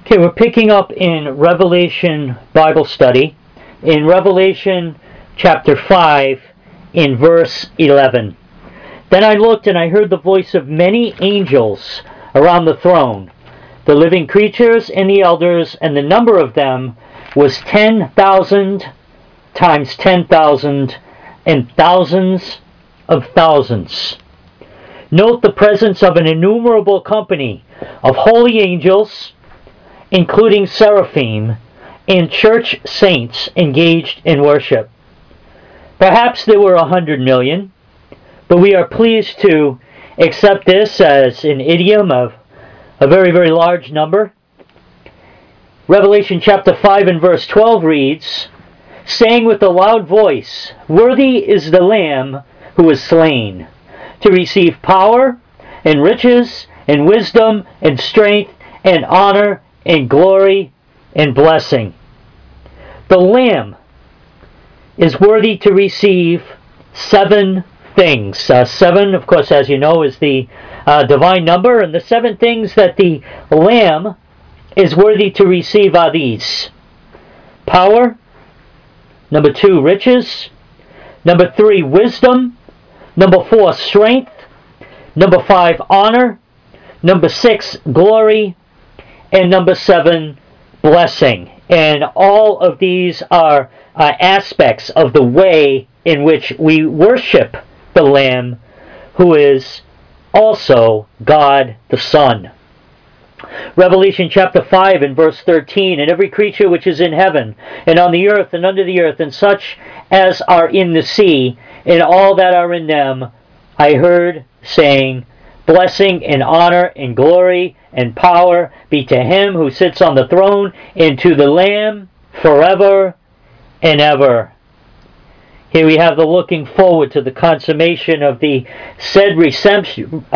Okay, we're picking up in Revelation Bible study, in Revelation chapter 5, in verse 11. Then I looked and I heard the voice of many angels around the throne, the living creatures and the elders, and the number of them was 10,000 times 10,000 and thousands of thousands. Note the presence of an innumerable company of holy angels, including seraphim, and church saints engaged in worship. Perhaps there were 100 million, but we are pleased to accept this as an idiom of a very, very large number. Revelation chapter 5 and verse 12 reads, saying with a loud voice, worthy is the Lamb who was slain, to receive power and riches and wisdom and strength and honor and glory and blessing. The Lamb is worthy to receive 7 things. 7, of course, as you know, is the divine number, and the 7 things that the Lamb is worthy to receive are these: power, number 2, riches, number 3, wisdom, number 4, strength, number 5, honor, number 6, glory, and number 7, blessing. And all of these are aspects of the way in which we worship the Lamb, who is also God the Son. Revelation chapter 5 and verse 13, and every creature which is in heaven, and on the earth, and under the earth, and such as are in the sea, and all that are in them, I heard saying, blessing and honor and glory and power be to him who sits on the throne and to the Lamb forever and ever. Here we have the looking forward to the consummation of the said reception.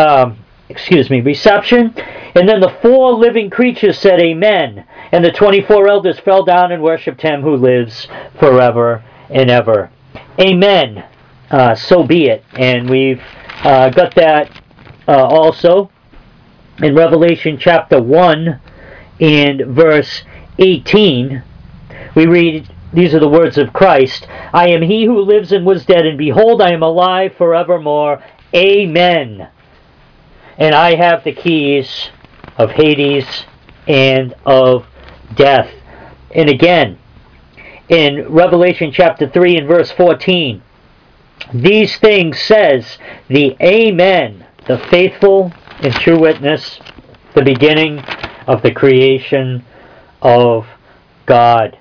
And then the 4 living creatures said, Amen. And the 24 elders fell down and worshipped him who lives forever and ever. Amen. So be it. And we've got that also in Revelation chapter 1 and verse 18. We read, these are the words of Christ. I am he who lives and was dead, and behold, I am alive forevermore. Amen. And I have the keys of Hades and of death. And again, in Revelation chapter 3 and verse 14, these things says the Amen, the faithful and true witness, the beginning of the creation of God.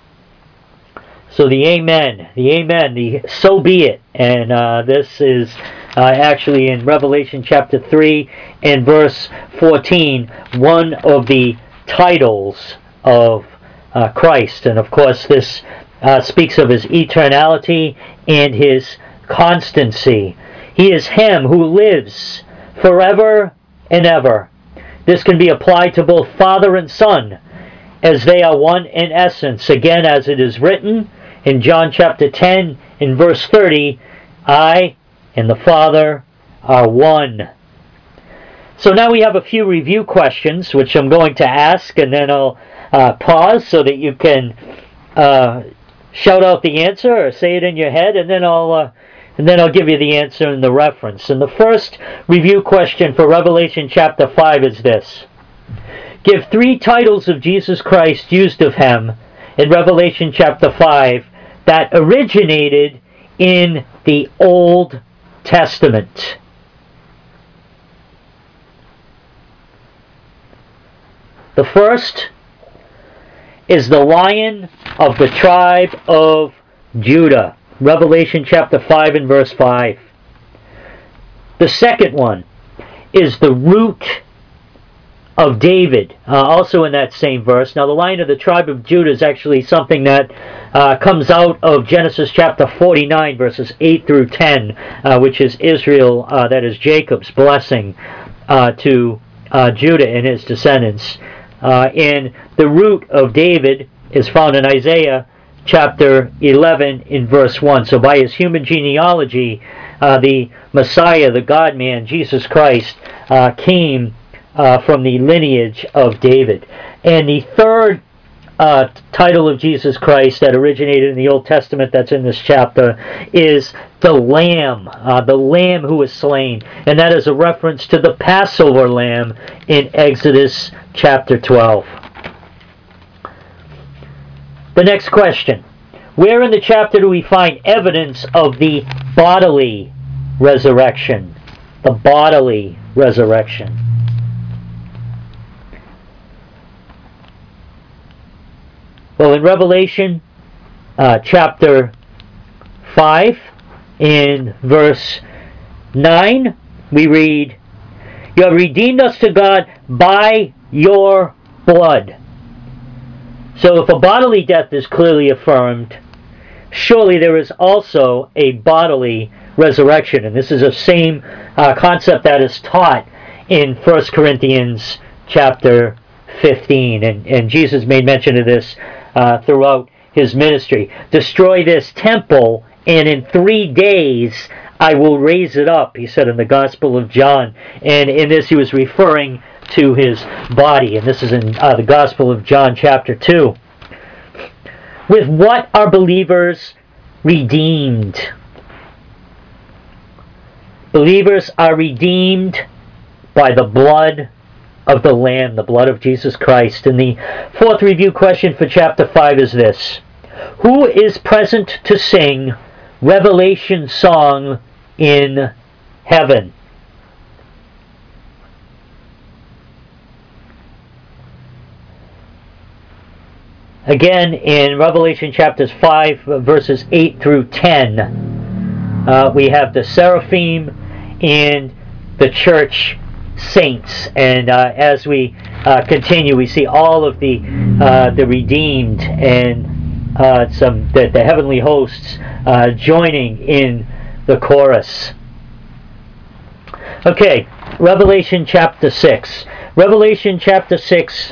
So the Amen, the so be it. And this is actually in Revelation chapter 3 and verse 14, one of the titles of Christ. And of course this speaks of his eternality and his constancy. He is him who lives forever and ever. This can be applied to both Father and Son, as they are one in essence. Again, as it is written in John chapter 10 in verse 30, I and the Father are one. So now we have a few review questions, which I'm going to ask, and then I'll pause so that you can shout out the answer or say it in your head, and then I'll give you the answer and the reference. And the first review question for Revelation chapter 5 is this: give 3 titles of Jesus Christ used of him in Revelation chapter 5 that originated in the Old Testament. The first is the Lion of the tribe of Judah, Revelation chapter 5 and verse 5. The second one is the Root of David, also in that same verse. Now the Lion of the tribe of Judah is actually something that comes out of Genesis chapter 49 verses 8 through 10, which is Israel, that is Jacob's blessing to Judah and his descendants. And the Root of David is found in Isaiah chapter 11 in verse 1. So by his human genealogy, the Messiah, the God-man, Jesus Christ, came from the lineage of David. And the third title of Jesus Christ that originated in the Old Testament that's in this chapter is the Lamb who was slain. And that is a reference to the Passover lamb in Exodus chapter 12. The next question. Where in the chapter do we find evidence of the bodily resurrection? The bodily resurrection. Well, in Revelation chapter 5, in verse 9, we read, "You have redeemed us to God by your blood." So if a bodily death is clearly affirmed, surely there is also a bodily resurrection. And this is the same concept that is taught in 1 Corinthians chapter 15. And Jesus made mention of this throughout his ministry. "Destroy this temple, and in 3 days I will raise it up," he said in the Gospel of John. And in this he was referring to his body. And this is in the Gospel of John chapter 2. With what are believers redeemed? Believers are redeemed by the blood of the Lamb, the blood of Jesus Christ. And the fourth review question for chapter 5 is this: who is present to sing Revelation song in heaven? Again, in Revelation chapters 5, verses 8 through 10, we have the seraphim and the church saints. And as we continue, we see all of the redeemed and the heavenly hosts joining in the chorus. Okay, Revelation chapter 6. Revelation chapter 6,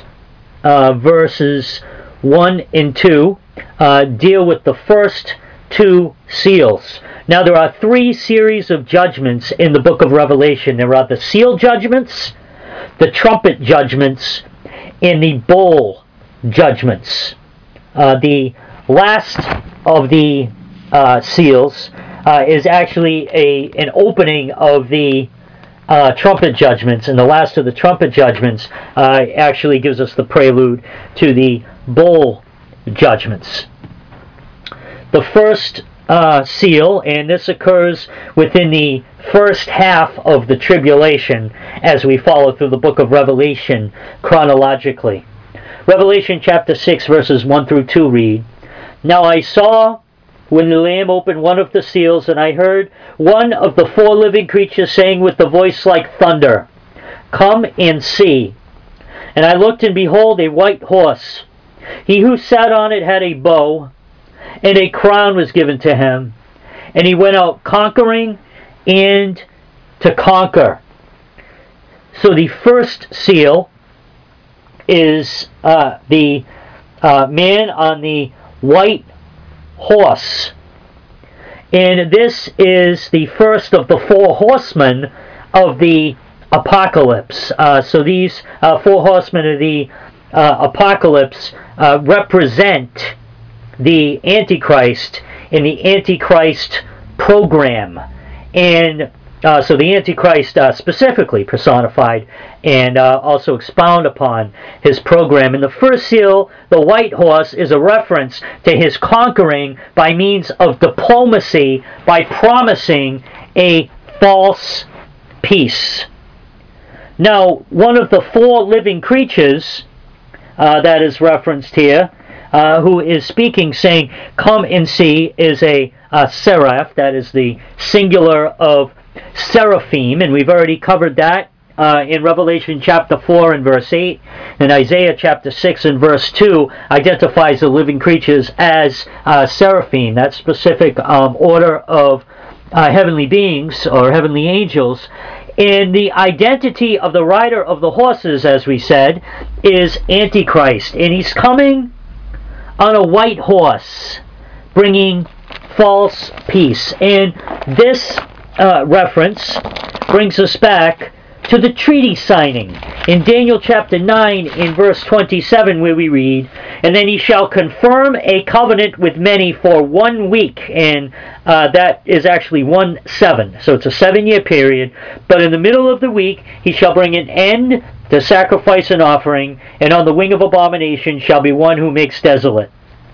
verses 1 and 2 deal with the first 2 seals. Now there are 3 series of judgments in the book of Revelation. There are the seal judgments, the trumpet judgments, and the bowl judgments. The last of the seals is actually an opening of the trumpet judgments, and the last of the trumpet judgments actually gives us the prelude to the bowl judgments. The first seal, and this occurs within the first half of the tribulation as we follow through the book of Revelation chronologically. Revelation chapter 6 verses 1 through 2 read, "Now I saw when the Lamb opened one of the seals, and I heard one of the 4 living creatures saying with a voice like thunder, 'Come and see.' And I looked, and behold, a white horse. He who sat on it had a bow, and a crown was given to him. And he went out conquering and to conquer." So the first seal is the man on the white horse. And this is the first of the 4 horsemen of the apocalypse. So these 4 horsemen of the apocalypse represent the Antichrist in the Antichrist program. And so the Antichrist specifically personified and also expound upon his program. In the first seal, the white horse is a reference to his conquering by means of diplomacy, by promising a false peace. Now, one of the 4 living creatures that is referenced here, who is speaking, saying, "Come and see," is a seraph. That is the singular of seraphim, and we've already covered that in Revelation chapter 4 and verse 8, and Isaiah chapter 6 and verse 2 identifies the living creatures as seraphim, that specific order of heavenly beings or heavenly angels. And the identity of the rider of the horses, as we said, is Antichrist, and he's coming on a white horse, bringing false peace. And this reference brings us back to the treaty signing. In Daniel chapter 9, in verse 27, where we read, "And then he shall confirm a covenant with many for 1 week." And that is actually 1/7. So it's a 7-year period. "But in the middle of the week he shall bring an end to sacrifice and offering, and on the wing of abomination shall be one who makes desolate,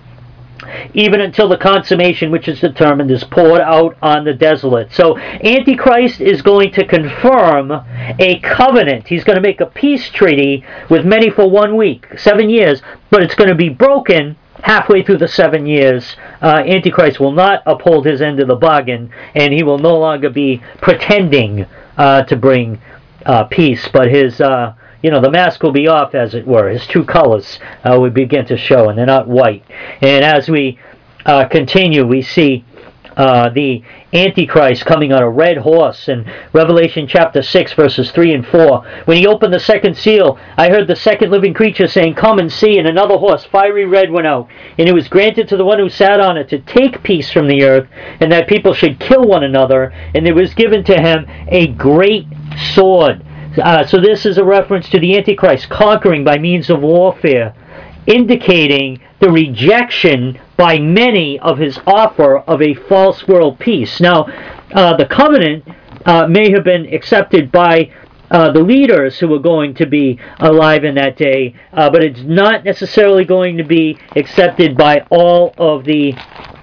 even until the consummation which is determined is poured out on the desolate." So Antichrist is going to confirm a covenant. He's going to make a peace treaty with many for 1 week, 7 years, but it's going to be broken halfway through the 7 years. Antichrist will not uphold his end of the bargain, and he will no longer be pretending to bring peace, but his the mask will be off, as it were. His true colors will begin to show, and they're not white. And as we continue, we see the Antichrist coming on a red horse in Revelation chapter 6, verses 3 and 4. "When he opened the second seal, I heard the second living creature saying, 'Come and see.' And another horse, fiery red, went out. And it was granted to the one who sat on it to take peace from the earth, and that people should kill one another. And there was given to him a great sword." So this is a reference to the Antichrist conquering by means of warfare, indicating the rejection by many of his offer of a false world peace. Now, the covenant may have been accepted by the leaders who were going to be alive in that day, but it's not necessarily going to be accepted by all of the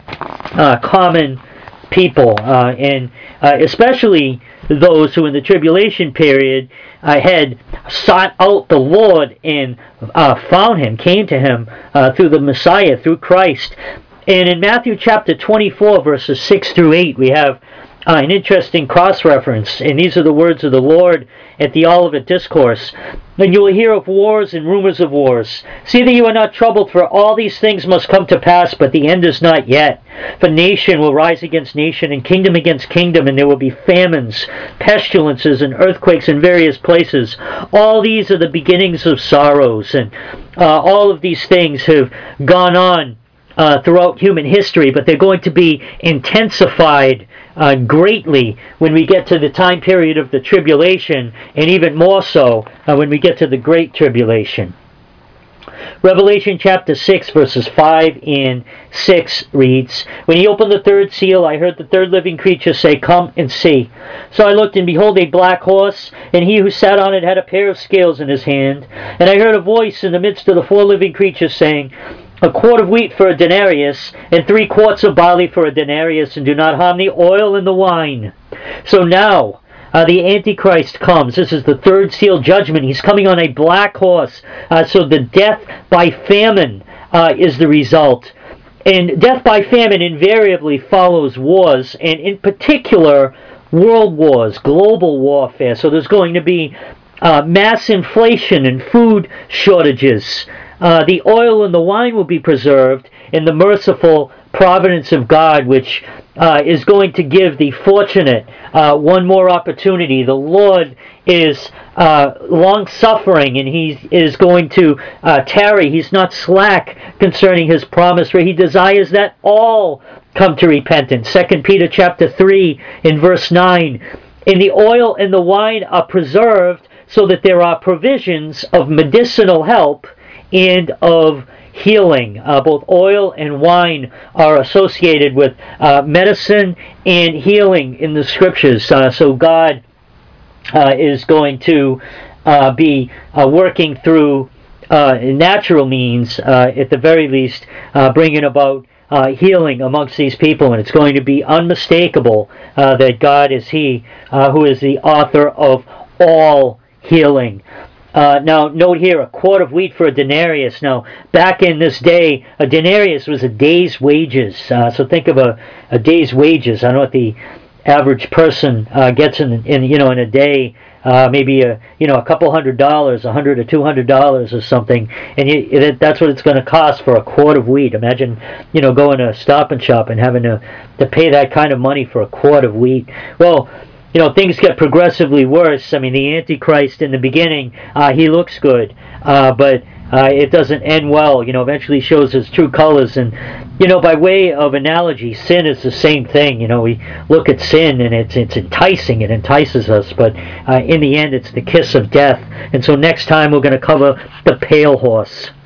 common people, and especially those who in the tribulation period had sought out the Lord and found him, came to him through the Messiah, through Christ. And in Matthew chapter 24, verses 6 through 8, we have an interesting cross-reference, and these are the words of the Lord at the Olivet Discourse. "And you will hear of wars and rumors of wars. See that you are not troubled, for all these things must come to pass, but the end is not yet. For nation will rise against nation, and kingdom against kingdom, and there will be famines, pestilences, and earthquakes in various places. All these are the beginnings of sorrows." And all of these things have gone on throughout human history, but they're going to be intensified greatly when we get to the time period of the tribulation, and even more so when we get to the Great Tribulation. Revelation chapter 6, verses 5 and 6 reads, "When he opened the third seal, I heard the third living creature say, 'Come and see.' So I looked, and behold, a black horse, and he who sat on it had a pair of scales in his hand. And I heard a voice in the midst of the 4 living creatures saying, 'A quart of wheat for a denarius, and 3 quarts of barley for a denarius, and do not harm the oil and the wine.'" So now the Antichrist comes. This is the third seal judgment. He's coming on a black horse. So the death by famine is the result. And death by famine invariably follows wars, and in particular world wars, global warfare. So there's going to be mass inflation and food shortages. The oil and the wine will be preserved in the merciful providence of God, which is going to give the fortunate one more opportunity. The Lord is long-suffering, and he is going to tarry. He's not slack concerning his promise, for he desires that all come to repentance. 2 Peter chapter 3 in verse 9, "And the oil and the wine are preserved, so that there are provisions of medicinal help and of healing." Both oil and wine are associated with medicine and healing in the scriptures. So God is going to be working through natural means, at the very least, bringing about healing amongst these people. And it's going to be unmistakable that God is He who is the author of all healing. Now, note here, a quart of wheat for a denarius. Now, back in this day, a denarius was a day's wages. So think of a day's wages. I don't know what the average person gets in a day. Maybe a couple $100, $100 or $200 or something, and that's what it's going to cost for a quart of wheat. Imagine, going to Stop and Shop and having to pay that kind of money for a quart of wheat. Well, things get progressively worse. I mean, the Antichrist in the beginning, he looks good, but it doesn't end well. Eventually shows its true colors. And by way of analogy, sin is the same thing. We look at sin and it's enticing. It entices us, but in the end, it's the kiss of death. And so next time we're going to cover the pale horse.